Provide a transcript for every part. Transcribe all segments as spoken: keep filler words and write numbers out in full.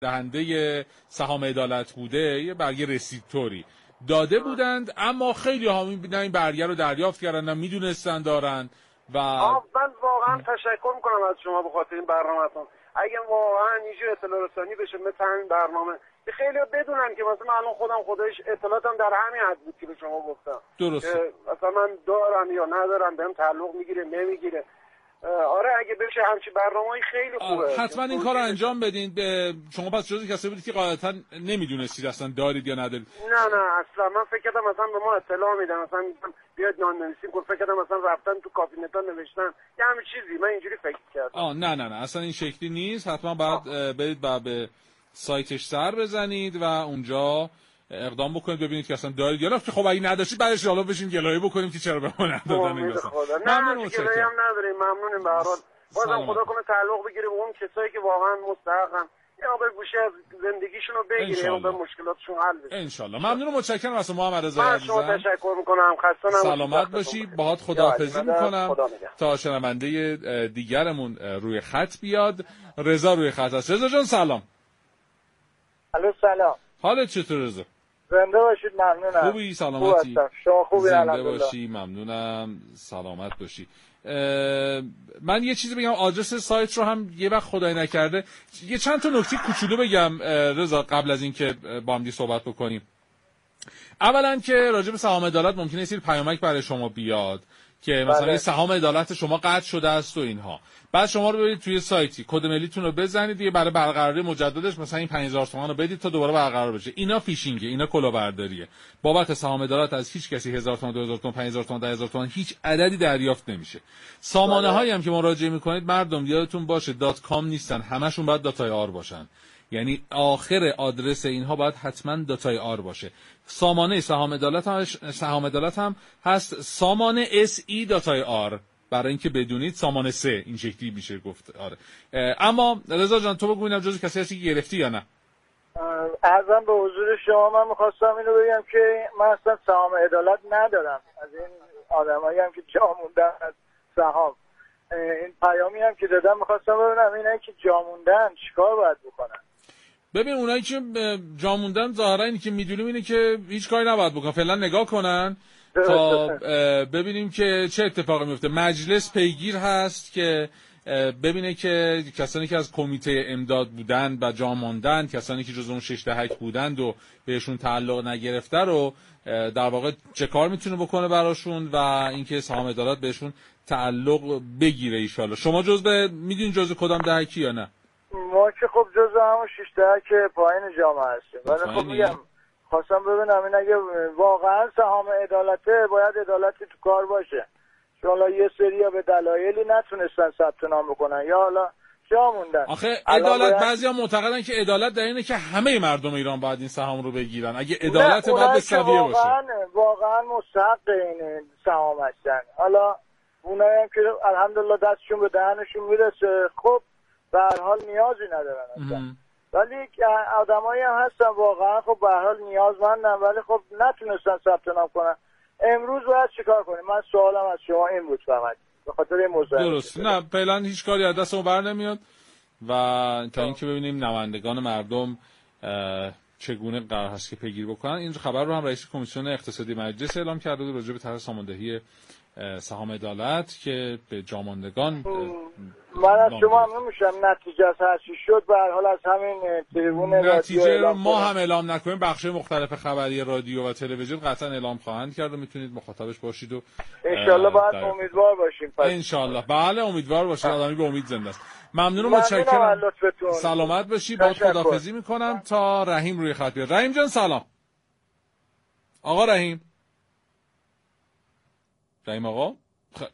دهنده سهام عدالت بوده یه برگه رسیدتوری داده بودند، اما خیلی ها نه این برگه رو دریافت کردن نه میدونستن دارن. و من واقعا تشکر میکنم از شما به خاطر این برنامه‌تون. اگه واقعا اینجور اطلاع رسانی بشه مثل همین برنامه، خیلی ها بدونن که مثلا من الان خودم خودش اطلاعاتم در همین حد بود که به شما گفتم. درسته. مثلا من دارم یا ندارم، بهم تعلق میگیره نمیگیره. آره اگه بشه همچین برنامه‌ای خیلی خوبه. حتما این کارو انجام بدین. به شما پس جزئی کسی بودید که غالبا نمیدونستید اصلا دارید یا ندارید؟ نه نه اصلا من فکر کردم مثلا به ما اطلاع میدن، مثلا بیاد نان نویسیم، فکر کردم مثلا رفتن تو کابینتا نوشتن یه همین چیزی، من اینجوری فکر کردم. آه نه نه نه اصلا این شکلی نیست. حتما باید برید و به سایتش سر بزنید و اونجا اقدام بکنید ببینید که اصلا دارید یا نه. خب اگه نداشتید بعدش حالا بشیم گلایه بکنیم که چرا به ما ندادن این مثلا. ممنون گلایه هم نداریم، ممنونیم. به هر حال بازم خدا کنه تعلق بگیره به اون کسایی که واقعا مستحقن، یا به گوشه از زندگیشون رو بگیره یا به مشکلاتشون حل بشه ان شاء الله. ممنون و متشکرم از محمد رضا عزیزم. من شما تشکر میکنم. خسته نباشید. سلامت باشی. باهات خداحافظی میکنم تا شنونده دیگرمون روی خط بیاد. رضا روی خط است. رضا جان سلام. الو سلام. حالت چطور رضا؟ زنده باشید. ممنونم. خوبی؟ سلامتی؟ شما خوبی؟ زنده باشی. ممنونم. سلامت باشی. من یه چیزی بگم، آدرس سایت رو هم یه وقت خدای نکرده یه چند تا نکته کوچولو بگم رضا قبل از اینکه با هم دیگه صحبت بکنیم. اولا که راجع به سهام عدالت ممکنه یه سری پیامک برای شما بیاد که مثلا بله. سهام عدالت شما قطع شده است و اینها. بعد شما رو برید توی سایتی کد ملیتون رو بزنید دیگه برای برقراری مجددش مثلا این پنج هزار تومان رو بدید تا دوباره برقرار بشه. اینا فیشینگه، اینا کلاهبرداریه. بابت سهام عدالت از هیچ کسی هزار تومان، دو هزار تومان، پنج هزار تومان، ده هزار تومان هیچ عددی دریافت نمیشه. سامانه هایی هم که مراجعه میکنید مردم یادتون باشه دات کام نیستن، همشون باید داتای آر باشن. یعنی آخر آدرس اینها باید حتما داتای آر باشه. سامانه سهام عدالت هم سهام عدالت هم هست سامانه اس ای داتای آر، برای اینکه بدونید سامانه سه این شکلی میشه گفت. آره. اما رضا جان تو بگو اینم جزو کسی هستی که گرفتی یا نه؟ عرضم به حضور شما من می‌خواستم اینو بگم که من اصلا سهام عدالت ندارم. از این آدمایی هم که جا موندن از سهام، این پیامی هم که دادم می‌خواستم ببینم اینایی که جا موندن چیکار باید بکنن. ببین اونایی که جا موندن ظاهرا اینی که میدونیم اینه که هیچ کاری نباید بکنن، فعلا نگاه کنن تا ببینیم که چه اتفاقی میفته. مجلس پیگیر هست که ببینه که کسانی که از کمیته امداد بودن و جا ماندن، کسانی که جزو اون شش دهک بودند و بهشون تعلق نگرفته رو در واقع چه کار میتونه بکنه براشون و اینکه سهام عدالت بهشون تعلق بگیره ان شاءالله. شما جزء میدونین جزء کدام دهکی یا نه؟ ما که خب جزء همون شش دهک پایین جامعه هستیم. ولی خب میگم خواستم ببینم این اگه واقعا سهام عدالته باید عدالتی تو کار باشه. چون حالا یه سری ها به دلایلی نتونستن ثبت نام بکنن یا حالا جا موندن. آخه عدالت باید... بعضیا معتقدن که عدالت در اینه که همه مردم ایران باید این سهام رو بگیرن. اگه عدالت باید به سویه باشه. واقعا واقعا مستحق این سهام هستن. حالا اونایی هم که الحمدلله دستشون به دهنشون میرسه خب به هر حال نیازی ندارن اصلا. ولی آدمایی هم هستن واقعا خب به هر حال نیازمندن ولی خب نتونستن ثبت نام کنن. امروز باید چیکار کنیم؟ من سوالم از شما این بود فقط به خاطر این موضوع. درست. نه فعلا هیچ کاری از دستمون بر نمیاد و تا اینکه ببینیم نمایندگان مردم چگونه قرار هست که پیگیری بکنن. این خبر رو هم رئیس کمیسیون اقتصادی مجلس اعلام کرده بود راجع به طرح ساماندهی سهام عدالت که به جاماندگان. من از شما هم نمیشم نتیجه از هر چی شد به هر حال از همین تریبون نتیجه رو ما هم اعلام نکنیم بخش مختلف خبری رادیو و تلویزیون قطعا اعلام خواهند کرد و میتونید مخاطبش باشید و ان شاء الله باید امیدوار باشیم. ان شاء الله بله امیدوار باشید. آدمی به امید زنده است. ممنون و متشکرم. سلامت باشی. با خداحافظی میکنم تا رحیم روی خط بیاد. رحیم جان سلام. آقا رحیم. رحیم آقا خیلی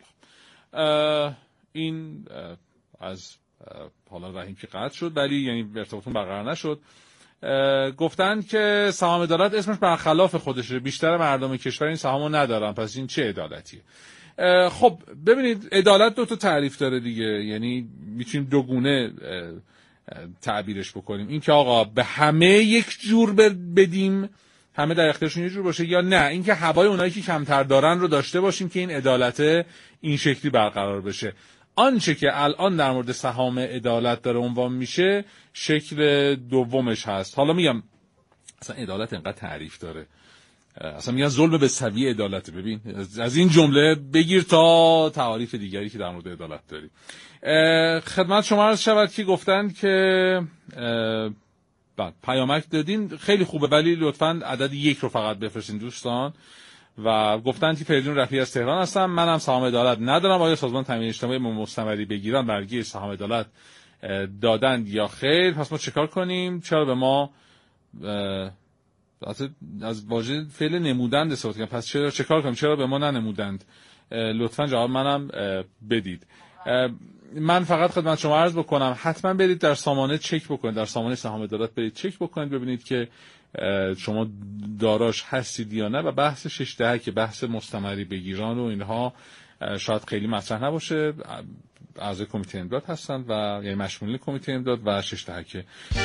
این از حالا رحیم که قطع شد ولی یعنی ارتباطون برقرار نشد. گفتند که سهام عدالت اسمش برخلاف خودشه، بیشتر مردم کشور این سهامو ندارن، پس این چه عدالتیه؟ خب ببینید عدالت دو تا تعریف داره دیگه، یعنی میتونیم دو گونه تعبیرش بکنیم. این که آقا به همه یک جور بدیم، همه در اختیارشون یه جور باشه، یا نه اینکه هوای اونایی که کمتر دارن رو داشته باشیم که این عدالت این شکلی برقرار بشه. آنچه که الان در مورد سهام عدالت داره عنوان میشه شکل دومش هست. حالا میگم اصلا عدالت انقدر تعریف داره، اصلا میگن ظلم به سوی عدالت. ببین از این جمله بگیر تا تعاریف دیگری که در مورد عدالت داری. خدمت شما عرض شود که گفتن که بعد پیامک دادین خیلی خوبه، ولی لطفاً عدد یک رو فقط بفرستین دوستان. و گفتن که فریدون رفیعی از تهران هستم، منم سهام عدالت ندارم، آیا سازمان تامین اجتماعی مستمری بگیرن برگه سهام عدالت دادند یا خیر؟ پس ما چیکار کنیم؟ چرا به ما از واژه فعل نمودند استفاده کردن؟ پس چرا چیکار کنیم؟ چرا به ما ننمودند؟ لطفاً جواب منم بدید. من فقط خدمت شما عرض بکنم حتما برید در سامانه چک بکنید، در سامانه سهام عدالت برید چک بکنید ببینید که شما داراش هستید یا نه. و بحث شش دهه که بحث مستمری بگیران و اینها شاید خیلی مطرح نباشه، اعضای کمیته امداد هستند و یعنی مشمولین کمیته امداد و شش دهه که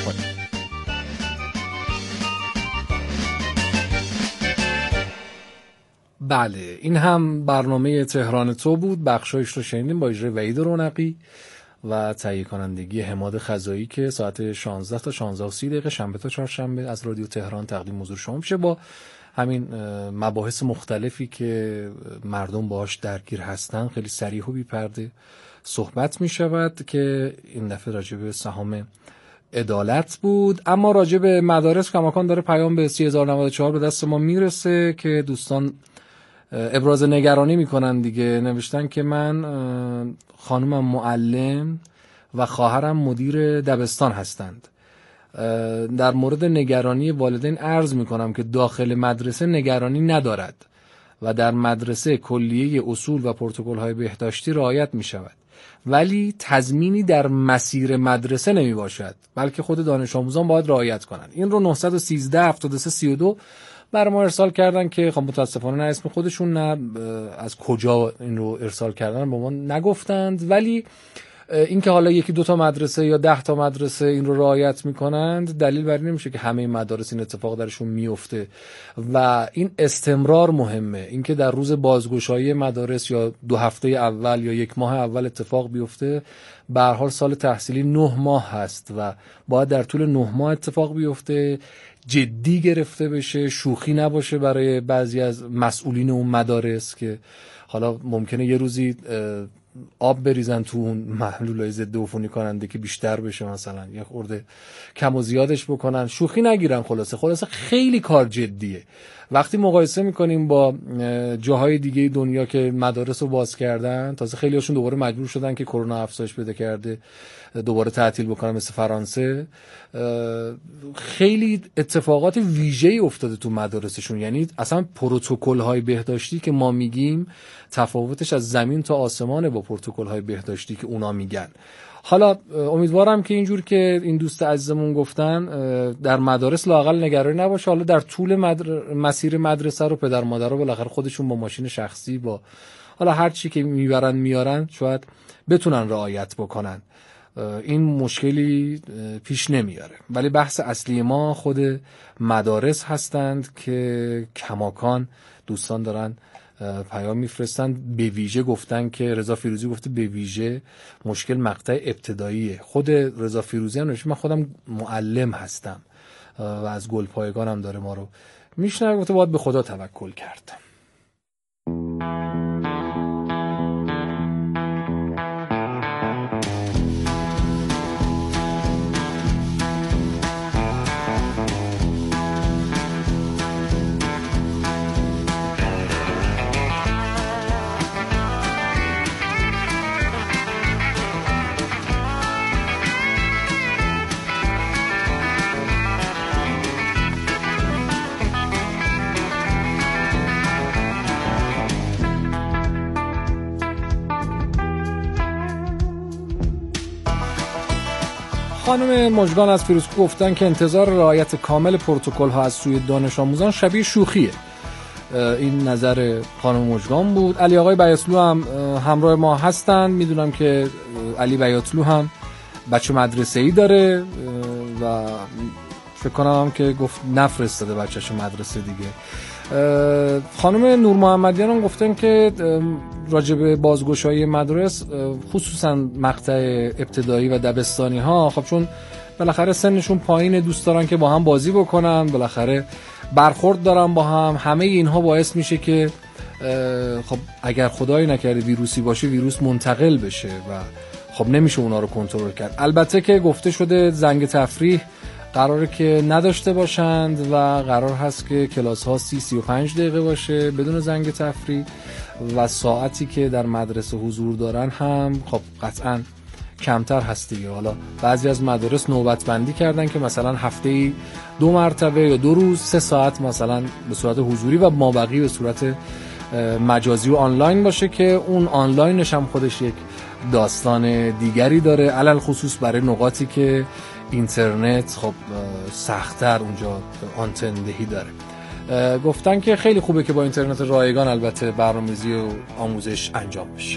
بله این هم برنامه تهران تو بود، بخشایش رو شنیدیم با اجرای وحید رونقی و تهیه کنندگی حماد خزایی که ساعت شانزده تا شانزده و سی دقیقه شنبه تا چهارشنبه از رادیو تهران تقدیم حضور شما میشه با همین مباحث مختلفی که مردم باهاش درگیر هستن. خیلی صریح و بی پرده صحبت میشود که این دفعه راجع به سهام عدالت بود. اما راجع به مدارس کماکان داره پیام به سی هزار و نود و چهار به دست ما میرسه که دوستان ابراز نگرانی میکنن دیگه. نوشتن که من خانومم معلم و خواهرم مدیر دبستان هستند. در مورد نگرانی والدین عرض میکنم که داخل مدرسه نگرانی ندارد و در مدرسه کلیه اصول و پروتکل‌های بهداشتی رعایت میشود، ولی تضمینی در مسیر مدرسه نمی باشد، بلکه خود دانش آموزان باید رعایت کنند. این رو نه یک سه هفتاد و سه سی و دو بر ما ارسال کردن که خب متاسفانه نه اسم خودشون نه از کجا این رو ارسال کردن با ما نگفتند، ولی اینکه حالا یکی دو تا مدرسه یا ده تا مدرسه این رو رعایت میکنند دلیل بر این نمیشه که همه مدارس این اتفاق درشون میفته و این استمرار مهمه. اینکه در روز بازگشایی مدارس یا دو هفته اول یا یک ماه اول اتفاق بیفته، به هر حال سال تحصیلی نه ماه هست و باید در طول نه ماه اتفاق بیفته، جدی گرفته بشه، شوخی نباشه برای بعضی از مسئولین اون مدارس که حالا ممکنه یه روزی آب بریزن تو اون محلولای ضد عفونی کننده که بیشتر بشه، مثلا یه خورده کم و زیادش بکنن، شوخی نگیرن. خلاصه خلاصه خیلی کار جدیه. وقتی مقایسه میکنیم با جاهای دیگه دنیا که مدارس رو باز کردن، تازه خیلی هاشون دوباره مجبور شدن که کرونا افزایش پیدا کرده دوباره تعطیل بکنن مثل فرانسه، خیلی اتفاقات ویژه‌ای افتاده تو مدارسشون. یعنی اصلا پروتکل‌های بهداشتی که ما میگیم تفاوتش از زمین تا آسمانه با پروتکل‌های بهداشتی که اونا میگن. حالا امیدوارم که اینجور که این دوست عزیزمون گفتن در مدارس لااقل نگرانی نباشه. حالا در طول مدر... مسیر مدرسه رو پدر مادرها بالاخره خودشون با ماشین شخصی با حالا هر چی که میبرن میارن شاید بتونن رعایت بکنن، این مشکلی پیش نمیاره. ولی بحث اصلی ما خود مدارس هستند که کماکان دوستان دارن پیام میفرستن. به ویژه گفتن که رضا فیروزی گفته به ویژه مشکل مقطع ابتداییه. خود رضا فیروزی هم نوشته من خودم معلم هستم و از گلپایگانم داره ما رو میشنوه، گفته باید به خدا توکل کرد. خانم مژگان از فیروزکوه گفتن که انتظار رعایت کامل پروتکل ها از سوی دانش آموزان شبیه شوخیه. این نظر خانم مژگان بود. علی آقای بیاتلو هم همراه ما هستن. میدونم که علی بیاتلو هم بچه مدرسه‌ای داره و فکر کنم که گفت نفرستاده بچه‌شو مدرسه دیگه. خانم نور محمدیان هم گفتن که راجب بازگشایی مدارس خصوصا مقطع ابتدایی و دبستانی ها، خب چون بالاخره سنشون پایینه، دوست دارن که با هم بازی بکنن، بالاخره برخورد دارن با هم، همه اینها باعث میشه که خب اگر خدایی نکرده ویروسی باشه ویروس منتقل بشه و خب نمیشه اونا رو کنترل کرد. البته که گفته شده زنگ تفریح قراره که نداشته باشند و قرار هست که کلاس ها سی سی و پنج دقیقه باشه بدون زنگ تفریح و ساعتی که در مدرسه حضور دارن هم خب قطعاً کمتر هست دیگه. حالا بعضی از مدارس نوبت بندی کردن که مثلا هفته‌ای دو مرتبه یا دو روز سه ساعت مثلا به صورت حضوری و مابقی به صورت مجازی و آنلاین باشه که اون آنلاینش هم خودش یک داستان دیگری داره، علل خصوص برای نقاطی که اینترنت خب سخت‌تر اونجا آنتن دهی داره. گفتن که خیلی خوبه که با اینترنت رایگان البته برنامه‌ریزی و آموزش انجام بشه.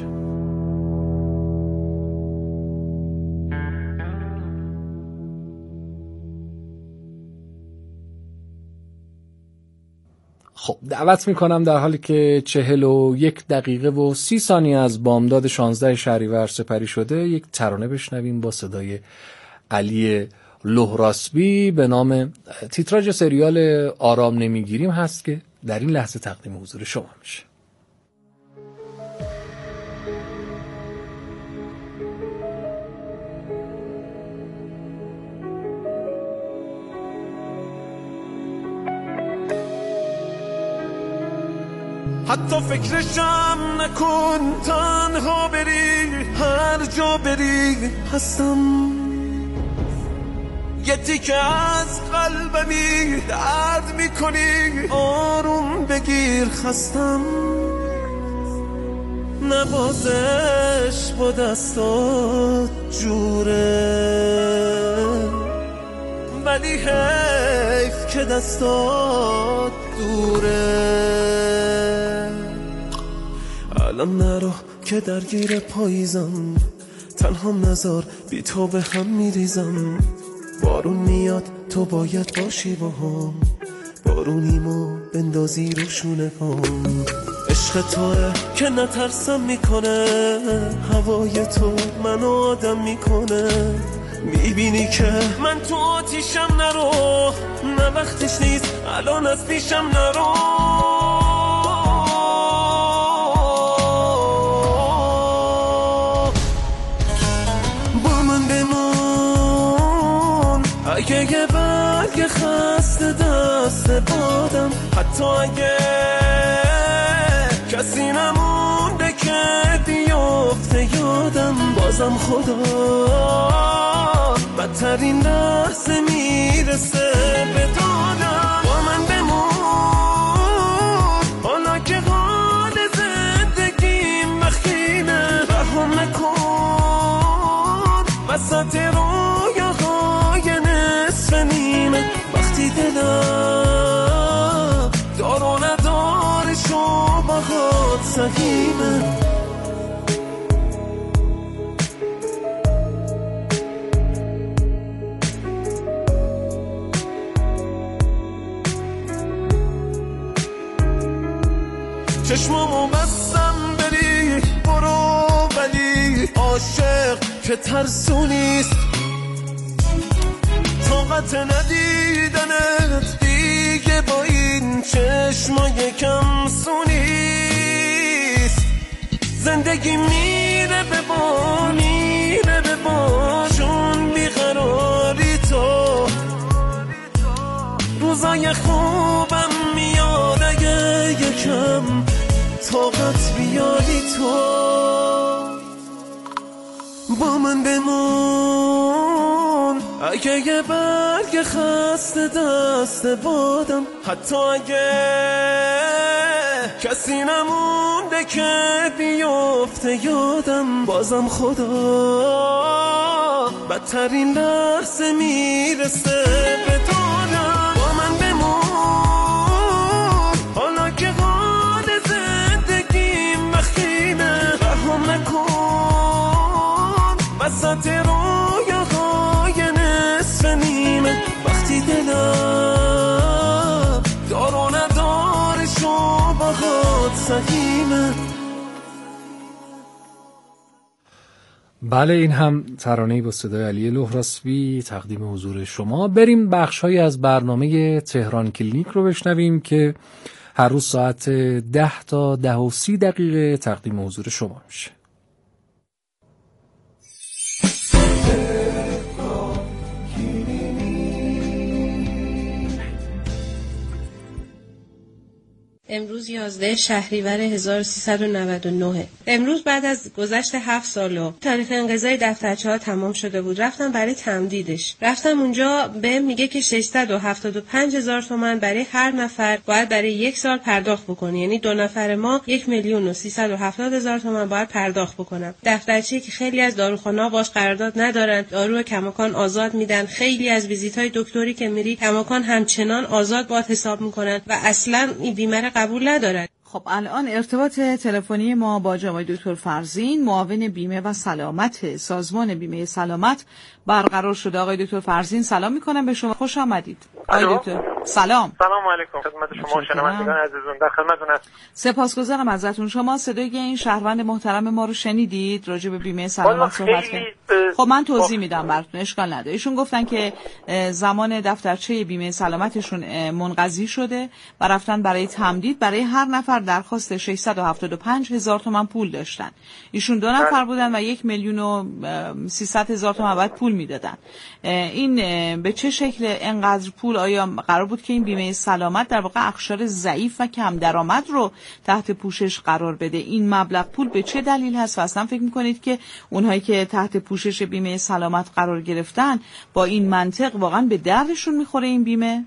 خب دعوت میکنم در حالی که چهل و یک دقیقه و سی ثانیه از بامداد شانزده شهریور سپری شده یک ترانه بشنویم با صدای علی لهراسبی به نام تیتراژ سریال آرام نمیگیریم هست که در این لحظه تقدیم حضور شما میشه. حتی فکرشم نکن، تنها بری هر جا بری هستم، یه تیکه از قلبمی درد میکنی، آروم بگیر خستم، نوازش با دستات جوره ولی حیف که دستات دوره، الان نرو که درگیر پاییزم، تنهام نذار بی تو به هم میریزم، بارون میاد تو باید باشی با هم، بارونیمو بندازی رو شونه هم، عشق توه که نترسم میکنه، هوای تو منو آدم میکنه، میبینی که من تو آتیشم، نرو نه وقتش نیست الان از پیشم نرو، با من بمون اگه یه برگ خسته دست بادم، حتی اگه کسی نمونده که بیفته یادم، بازم خدا بدترین لحظه میرسه به دادم، با من بمون حالا که حال زندگیم وخیمه، رحم نکن وسط رویاهای نصف نیمه، وقتی دلم دار و ندارش و باهات سهیمه، چشمامو بستم بری برو، ولی عاشق که ترسونیست، طاقت ندیدنت دیگه با این چشمای کم سونیست، زندگی میره به بار میره به بار، چون بیقراری تو روزای خوبم میاد، اگه یکم طاقت بیاری تو با من بمون، اگه یه برگ خسته دست بادم، حتی اگه کسی نمونده که بیفته یادم، بازم خدا بدترین لحظه میرسه به دادم، با من بمون حالا که حال زندگیم وخیمه، رحم نکن وسط رویاهای نصف نیمه، وقتی دلم سهیمه. بله، این هم ترانه‌ای با صدای علی لهراسبی تقدیم حضور شما. بریم بخش‌هایی از برنامه تهران کلینیک رو بشنویم که هر روز ساعت ده تا ده و سی دقیقه تقدیم حضور شما میشه. امروز یازده شهریور هزار و سیصد و نود و نه. امروز بعد از گذشت هفت سال و تاریخ انقضای دفترچه ها تمام شده بود. رفتم برای تمدیدش. رفتم اونجا به میگه که ششصد و هفتاد و پنج هزار تومان برای هر نفر باید برای یک سال پرداخت بکنی. یعنی دو نفر ما یک میلیون و سیصد و هفتاد هزار تومان باید پرداخت بکنم. دفترچه‌ای که خیلی از داروخانه‌ها باش قرارداد ندارن، دارو کماکان آزاد میدن. خیلی از ویزیت‌های دکتری که میری کماکان همچنان آزاد باید حساب میکنن و اصلاً این بیمه قبول ندارد. خب الان ارتباط تلفنی ما با جناب دکتر فرزین، معاون بیمه و سلامت سازمان بیمه سلامت برقرار شده. آقای دکتر فرزین سلام میکنم به شما، خوش آمدید. آقای دکتر سلام. سلام علیکم خدمت شما شنوندگان عزیزم، در خدمتتون هستم. سپاسگزارم ازتون. شما صدای این شهروند محترم ما رو شنیدید راجع به بیمه سلامت صحبت کردن. خب من توضیح میدم براتون، اشکال نداره. ایشون گفتن که زمان دفترچه بیمه سلامتشون منقضی شده و رفتن برای تمدید. برای هر نفر درخواست ششصد و هفتاد و پنج هزار تومان پول داشتن. ایشون دو نفر بودن و یک میلیون و سیصد هزار تومان بعد پول میدادن. این به چه شکل اینقدر پول؟ آیا قرار بود که این بیمه سلامت در واقع اقشار ضعیف و کم درآمد رو تحت پوشش قرار بده؟ این مبلغ پول به چه دلیل هست و اصلا فکر میکنید که اونهایی که تحت پوشش بیمه سلامت قرار گرفتن با این منطق واقعا به دردشون میخوره این بیمه؟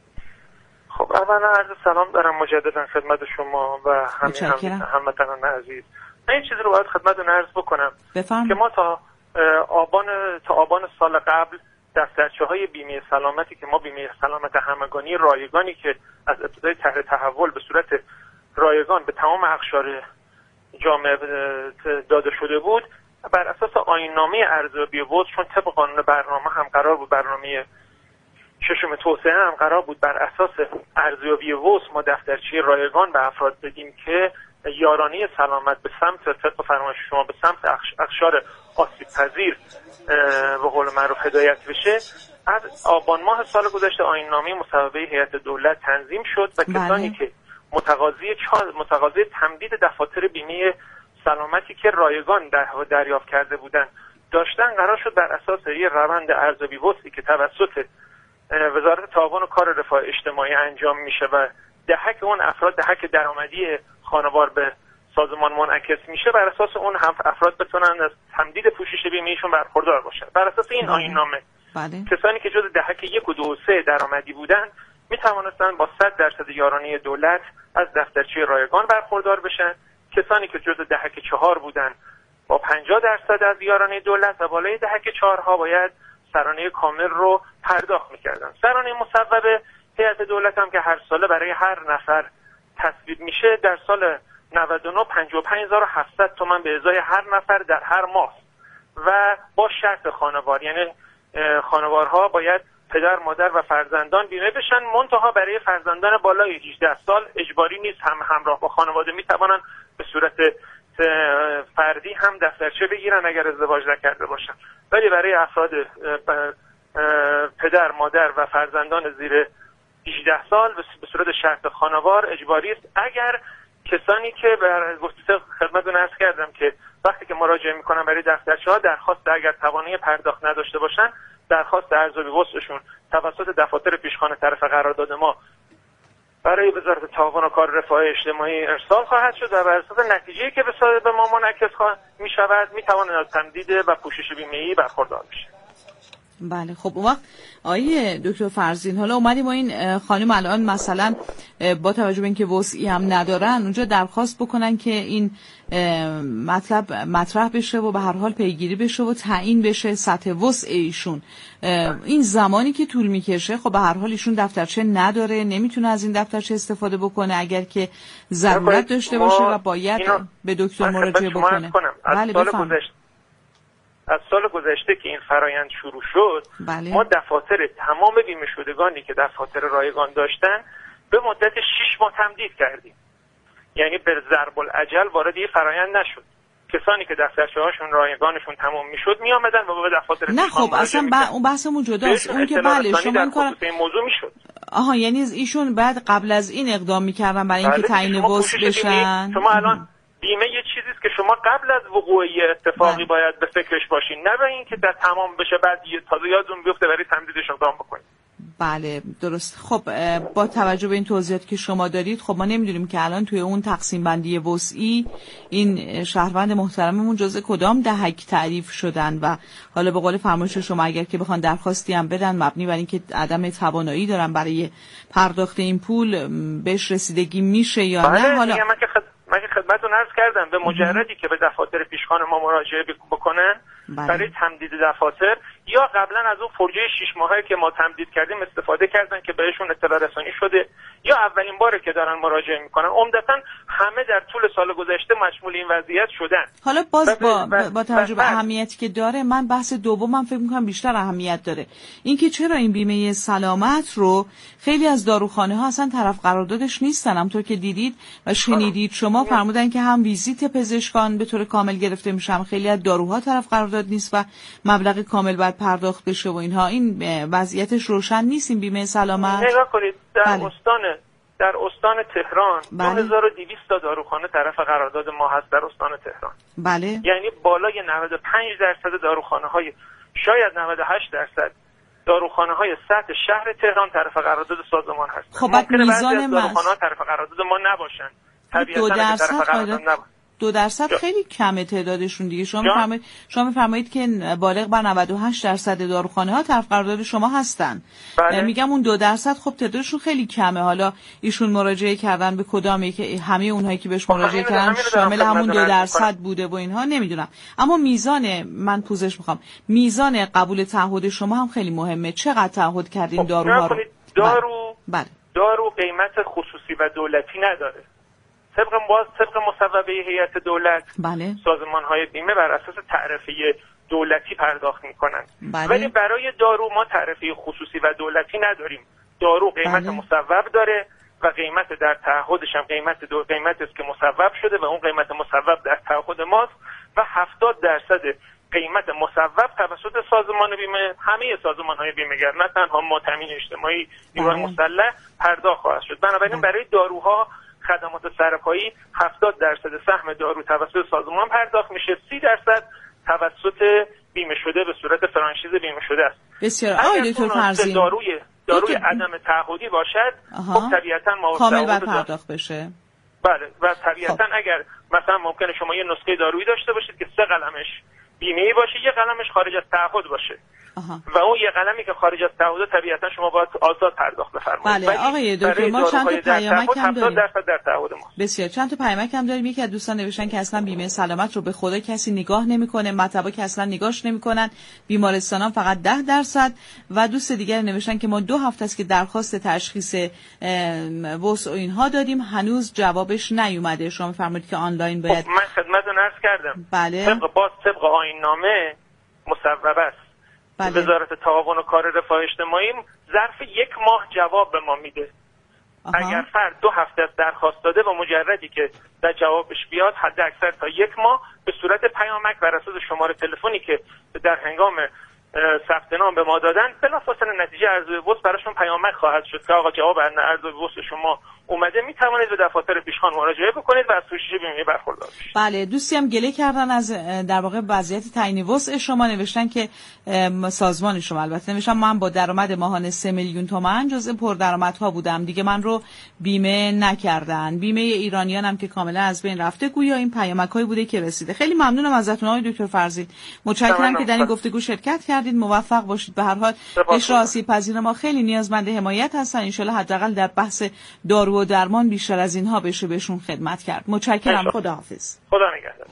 خب اولا عرض سلام دارم مجددا خدمت شما و همه هموطنان عزیز. من این چیزی رو باید خدمتتون عرض بکنم بفرم. که ما تا آبان تا آبان سال قبل دفترچه‌های بیمه سلامتی که ما بیمه سلامت همگانی رایگانی که از ابتدای طرح تحول به صورت رایگان به تمام اقشار جامعه داده شده بود، بر اساس آیین‌نامه ارزیابی وضع، چون طبق قانون برنامه هم قرار بود برنامه ششم توسعه هم قرار بود بر اساس ارزیابی وضع ما دفترچه رایگان به افراد بدیم که یارانه سلامت به سمت طبق فرمایش شما به سمت اقشار آسیب پذیر به قول معروف هدایت بشه. از آبان ماه سال گذشته آیین‌نامه مصوبه هیئت دولت تنظیم شد و کسانی که متقاضی متقاضی تمدید دفاتر بیمه سلامتی که رایگان در دریافت کرده بودند داشتن، قرار شد بر اساس یه روند ارزیابی وضعی که توسط وزارت تعاون و کار رفاه اجتماعی انجام میشه و دهک اون افراد دهک درآمدی خانوار به سازمان منعکس میشه، بر اساس اون هم افراد بتونن از تمدید پوشش بیمه‌شون برخوردار باشن. بر اساس این آیین‌نامه کسانی که جز دهک یک و دو و سه درآمدی بودن می توانستن با صد درصد یارانه دولت از دفترچه رایگان برخوردار بشن. کسانی که جز دهک چهار بودن با پنجاه درصد از یارانه دولت و بالای دهک چهارها باید سرانه کامل رو پرداخت میکردن. سرانه مصوبه هیئت دولت هم که هر ساله برای هر نفر تصویب میشه، در سال نود و نه پنجاه و پنج هزار و هفتصد تومان به ازای هر نفر در هر ماه و با شرط خانوار، یعنی خانوارها باید پدر، مادر و فرزندان بیمه بشن، منتها برای فرزندان بالای هجده سال اجباری نیست، هم همراه با خانواده میتوانن به صورت فردی هم دفترچه بگیرن اگر ازدواج نکرده باشن، ولی برای افراد پدر، مادر و فرزندان زیر هجده سال به صورت شرط خانوار اجباری است. اگر کسانی که بر واسطه خدمتتون عرض کردم که وقتی که مراجعه میکنن برای دفترچه‌ها درخواست اگر توانایی پرداخت نداشته باشن، درخواست ارزیابی وضعشون توسط دفاتر پیشخوان طرف قرارداد ما برای وزارت تعاون و کار رفاه اجتماعی ارسال خواهد شد و بر اساس نتیجه‌ای که به ما منعکس می‌شود می‌توانند از تمدید و پوشش بیمه‌ای برخوردار بشن. بله خب اون وقت آیه دکتر فرزین، حالا اومدیم با این خانم الان مثلا با توجه به اینکه وسعی هم ندارن اونجا درخواست بکنن که این مطلب مطرح بشه و به هر حال پیگیری بشه و تعیین بشه سطح وسع ایشون. این زمانی که طول میکشه، خب به هر حال ایشون دفترچه نداره، نمیتونه از این دفترچه استفاده بکنه اگر که ضرورت داشته باشه و باید به دکتر مراجعه بکنه. بله بفرمایید. از سال گذشته که این فرایند شروع شد، بله. ما دفاتر تمام بیمه شدگانی که دفاتر رایگان داشتن به مدت شش ماه تمدید کردیم. یعنی به ضرب العجل وارد یه فرایند نشد. کسانی که دفترچه هاشون رایگانشون تمام میشد می آمدن و به دفاتر نه خب اصلا با اون بحثمون جداست. اون که بله شما این کار این موضوع میشد. آها یعنی ایشون بعد قبل از این اقدام میکردن برای اینکه تعیین وصل بشن. شما الان بیمه یه چیزی است که شما قبل از وقوع یه اتفاقی بله. باید به فکرش باشین، نه برای اینکه در تمام بشه بعد تازه یادتون بیفته برای تمدیدش اقدام بکنید. بله درست. خب با توجه به این توضیحاتی که شما دارید خب ما نمیدونیم که الان توی اون تقسیم بندی وسعی این شهروند محترممون جزء کدام دهک تعریف شدن و حالا به قول فرمایش شما اگر که بخوان درخواستی هم بدن مبنی بر اینکه عدم توانایی دارن برای پرداخت این پول بهش رسیدگی میشه یا بله نه. حالا من که خد... من که خدمتتون عرض کردم به مجردی که به دفاتر پیشخوان ما مراجعه بکنن بله. برای تمدید دفاتر یا قبلا از اون فرجه شش ماهه که ما تمدید کردیم استفاده کردن که بهشون اطلاع رسانی شده یا اولین باره که دارن مراجعه میکنن، عمدتاً همه در طول سال گذشته مشمول این وضعیت شدن. حالا باز با با توجه به اهمیتی که داره من بحث دومم فکر میکنم بیشتر اهمیت داره، اینکه چرا این بیمه سلامت رو خیلی از داروخانه ها اصلا طرف قراردادش نیستن. همونطور که دیدید و شنیدید شما فرمودن که هم ویزیت پزشکان به طور کامل گرفته میشه، هم خیلی از داروها طرف قرارداد نیست و مبلغ کامل باید پرداخت بشه و اینها. این وضعیتش روشن نیست این بیمه سلامت. نگاه کنید در بله. استان در استان تهران بله. دو هزار و دویست تا داروخانه طرف قرارداد ما هست در استان تهران. بله. یعنی بالای نود و پنج درصد داروخانه های شاید نود و هشت درصد داروخانه های سطح شهر تهران طرف قرارداد سازمان هستند. خب بعد میزان داروخانه ها طرف قرارداد ما نباشن. دو درصد دو درصد خیلی کمه تعدادشون دیگه. شما میفرمایید شما میفرمایید که بالغ بر نود و هشت درصد داروخانه ها طرف قرارداد شما هستن. بله. میگم اون دو درصد خب تعدادشون خیلی کمه. حالا ایشون مراجعه کردن به کدامی که همه اونهایی که بهش مراجعه کردن شامل همون دو درصد بوده و اینها نمیدونم. اما میزان من پوزش میخوام میزان قبول تعهد شما هم خیلی مهمه. چقدر تعهد کردین خب داروها رو؟ دارو بله. دارو قیمت خصوصی و دولتی نداره. طبق باز طبق مصوبه هیئت دولت بله. سازمان‌های بیمه بر اساس تعرفه دولتی پرداخت می‌کنند. بله. ولی برای دارو ما تعرفه خصوصی و دولتی نداریم. دارو قیمت بله. مصوب داره و قیمت در تعهدش هم قیمت دو قیمتی است که مصوب شده و اون قیمت مصوب در تعهد ماست و هفتاد درصد قیمت مصوب توسط سازمان بیمه همه سازمان‌های بیمه‌گر نه تنها ما تامین اجتماعی نیروی مسلح پرداخت خواهد شد. بنابراین برای داروها خدمات سرپایی هفتاد درصد سهم دارو توسط سازمان پرداخت میشه، سی درصد توسط بیمه شده به صورت فرانچیز بیمه شده است. بسیار آقای دکتر فرزین داروی داروی عدم تعهدی باشد خب طبیعتاً ما کامل باید پرداخت بشه. بله و طبیعتاً اگر مثلا ممکنه شما یه نسخه دارویی داشته باشید که سه قلمش بیمه‌ای باشه، یه قلمش خارج از تعهد باشه. آها. و اون یه قلمی که خارج از تعهد طبیعتا شما باید آزاد پرداخت بفرمایید. بله آقای دکتر ما چند تا پیامک هم داریم. درصد در تعهد ما. بسیار چند تا پیامک هم داریم. یکی از دوستان نوشتن که اصلا بیمه سلامت رو به خدا کسی نگاه نمیکنه، مطبا که اصلا نگاهش نمیکنن، بیمارستانان فقط ده درصد. و دوست دیگر نوشتن که ما دو هفته است که درخواست تشخیص وسع و اینها دادیم هنوز جوابش نیومده. شما فرمودید که آنلاین باید. خب من خدمتتون عرض کردم. بله. طبق باز طبق آیین نامه مصوبه است. بله. وزارت تعاون و کار رفاه اجتماعی ظرف یک ماه جواب به ما میده. آها. اگر فرد دو هفته از درخواست داده و مجردی که در جوابش بیاد حد اکثر تا یک ماه به صورت پیامک بر اساس شماره تلفنی که در هنگام ثبت نام به ما دادن بلافاصله نتیجه عرضه وصل براشون پیامک خواهد شد که آقا جواب عرضه وصل شما اومده، می توانید به دفاتر پیشخوان مراجعه بکنید و از پوشش بیمه برخوردار بشید. بله دوستی هم گله کردن از در واقع وضعیت تعیین وسع شما. نوشتن که سازمان شما البته نوشتن من با درآمد ماهانه سه میلیون تومان جزء پردرآمدها بودم دیگه من رو بیمه نکردن. بیمه ایرانیان هم که کاملا از بین رفته. گویا این پیامکایی بوده که رسیده. خیلی ممنونم ازتون آقای دکتر فرزین. متشکرم که در این گفتگو شرکت کردید. موفق باشید. به هر حال قشر آسیب پذیر ما خیلی نیازمند حمایت هستن. ان شاء الله حداقل در بحث دارو و درمان بیشتر از اینها بشه بهشون خدمت کرد. متشکرم. خداحافظ. خدا نگهدار.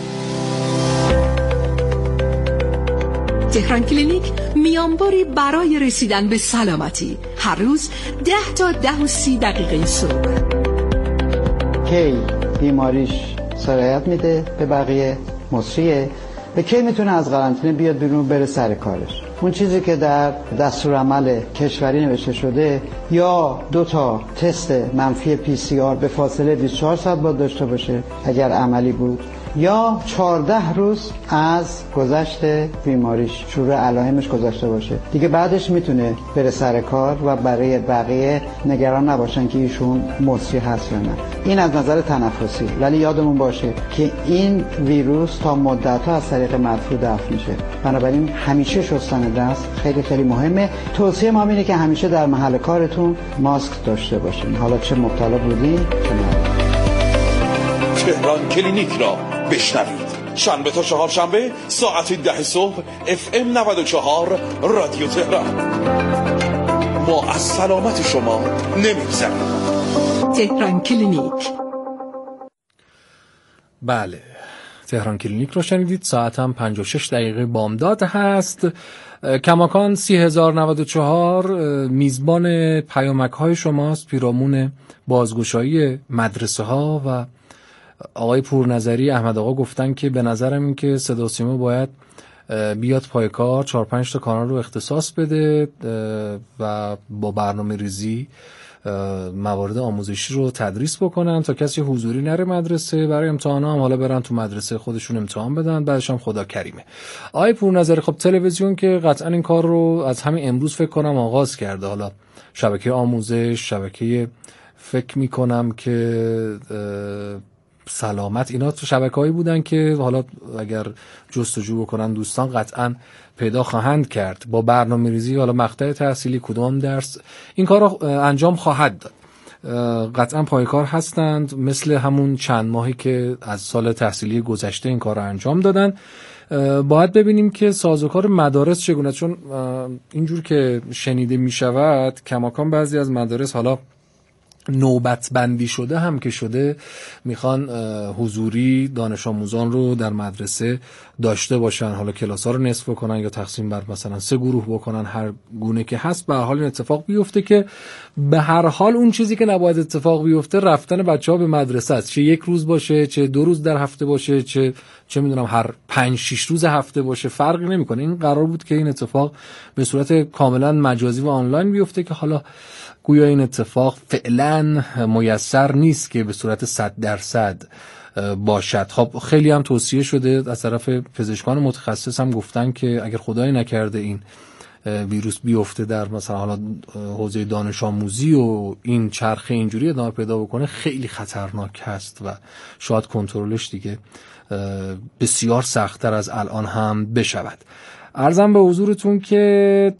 تهران کلینیک میانباری برای رسیدن به سلامتی. هر روز ده تا ده و سی دقیقه صبح. کی بیماریش سرایت میده به بقیه مصریه و کی میتونه از قرنطینه بیاد بیرون بره سر کارش. اون چیزی که در دستورالعمل کشوری نوشته شده یا دو تا تست منفی پی سی آر به فاصله بیست و چهار ساعت باید داشته باشه اگر عملی بود، یا چهارده روز از گذشت بیماریش، شروع علائمش گذشته باشه دیگه، بعدش میتونه بره سر کار و برای بقیه نگران نباشن که ایشون مصری هست یا نه. این از نظر تنفسی. ولی یادمون باشه که این ویروس تا مدت‌ها از طریق مدفوع دفع میشه، بنابراین همیشه شستن دست خیلی خیلی مهمه. توصیه ما اینه که همیشه در محل کارتون ماسک داشته باشین، حالا چه مبتلا بودین چه نه. تهران کلینیک را بشنوید شنبه تا چهارشنبه ساعت ده صبح اف ام نود و چهار رادیو تهران. ما از سلامت شما نمی‌گذریم. تهران کلینیک. بله، تهران کلینیک رو شنیدید. ساعت هم پنجاه و شش دقیقه بامداد هست. کماکان سی هزار و نود و چهار میزبان پیامک های شماست، پیرامون بازگشایی مدرسه ها. و آقای پورنظری، احمد آقا گفتن که به نظرم این که صدا و سیما باید بیاد پای کار، چهار پنج تا کانال رو اختصاص بده و با برنامه ریزی موارد آموزشی رو تدریس بکنن تا کسی حضوری نره مدرسه، برای امتحان هم حالا برن تو مدرسه خودشون امتحان بدن، بعدش هم خدا کریمه. آقای پورنظری، خب تلویزیون که قطعا این کار رو از همین امروز فکر کنم آغاز کرده، حالا شبکه آموزش، شبکه فکر میکنم که سلامت، اینا تو شبکه‌هایی بودن که حالا اگر جستجو بکنن دوستان قطعا پیدا خواهند کرد با برنامه‌ریزی، حالا مقطع تحصیلی کدام درس این کار رو انجام خواهد داد. قطعا پایکار هستند، مثل همون چند ماهی که از سال تحصیلی گذشته این کار رو انجام دادن. باید ببینیم که سازوکار مدارس چگونه، چون اینجور که شنیده می شود کماکان بعضی از مدارس حالا نوبت بندی شده هم که شده میخوان حضوری دانش آموزان رو در مدرسه داشته باشن، حالا کلاس ها رو نصف بکنن یا تقسیم بر مثلا سه گروه بکنن، هر گونه که هست. به هر حال این اتفاق بیفته که به هر حال اون چیزی که نباید اتفاق بیفته رفتن بچه ها به مدرسه است، چه یک روز باشه، چه دو روز در هفته باشه، چه چه میدونم هر پنج شش روز هفته باشه، فرقی نمیکنه. این قرار بود که این اتفاق به صورت کاملا مجازی و آنلاین بیفته که حالا گویا این اتفاق فعلا میسر نیست که به صورت صد درصد باشد. خب خیلی هم توصیه شده از طرف پزشکان متخصص، هم گفتن که اگر خدای نکرده این ویروس بیفته در مثلا حالا حوزه دانش آموزی و این چرخه اینجوری ادامه پیدا بکنه خیلی خطرناک هست و شاید کنترلش دیگه بسیار سخت‌تر از الان هم بشود. عرضم به حضورتون که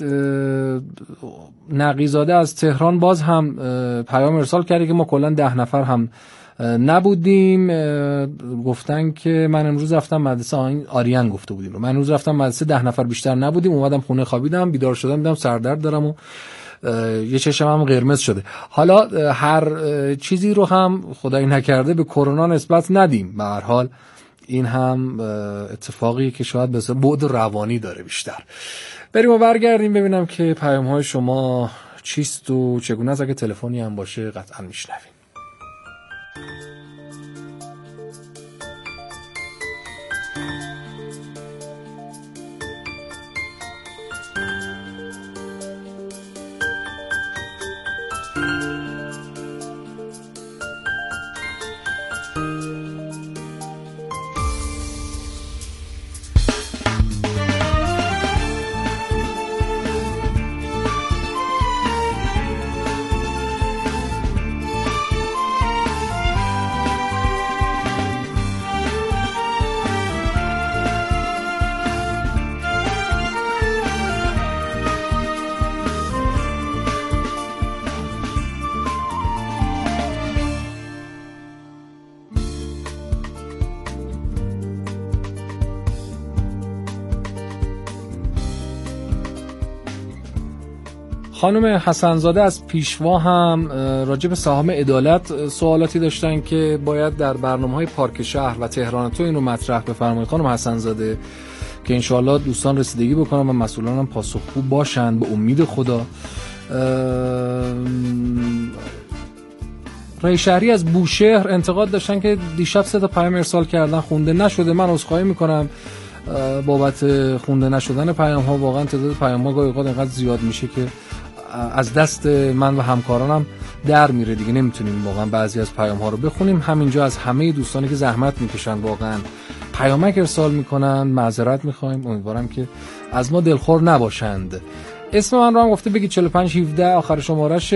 نقیزاده از تهران باز هم پیام ارسال کرده که ما کلا ده نفر هم نبودیم. گفتن که من امروز رفتم مدرسه، آریان گفته بودیم من امروز رفتم مدرسه، ده نفر بیشتر نبودیم، اومدم خونه خوابیدم، بیدار شدم دیدم سردرد دارم و یه چشم هم قرمز شده. حالا هر چیزی رو هم خدایی نکرده به کرونا نسبت ندیم، به هر حال این هم اتفاقی که شاید به بعد روانی داره بیشتر. بریم و برگردیم ببینم که پیام های شما چیست و چگونه است. اگه تلفنی هم باشه قطعا میشنویم. خانم حسنزاده از پیشوا هم راجع به سهام عدالت سوالاتی داشتن که باید در برنامه‌های پارک شهر و تهران تو این رو مطرح بفرمایید خانم حسنزاده، که انشاءالله دوستان رسیدگی بکنن و مسئولان هم پاسخگو باشن به امید خدا. رئیس شهری از بوشهر انتقاد داشتن که دیشب سه تا پیام ارسال کردن خونده نشده. من عذرخواهی میکنم بابت خونده نشدن پیام ها. واقعا تعداد پیام ها گاهی اوقات اینقدر زیاد میشه که از دست من و همکارانم در میره دیگه، نمیتونیم واقعا بعضی از پیام ها رو بخونیم. همینجا از همه دوستانی که زحمت میکشن واقعا پیامک ارسال میکنن معذرت میخوایم، امیدوارم که از ما دلخور نباشند. اسم من رو هم گفته بگید چهل و پنج هفده آخر شمارش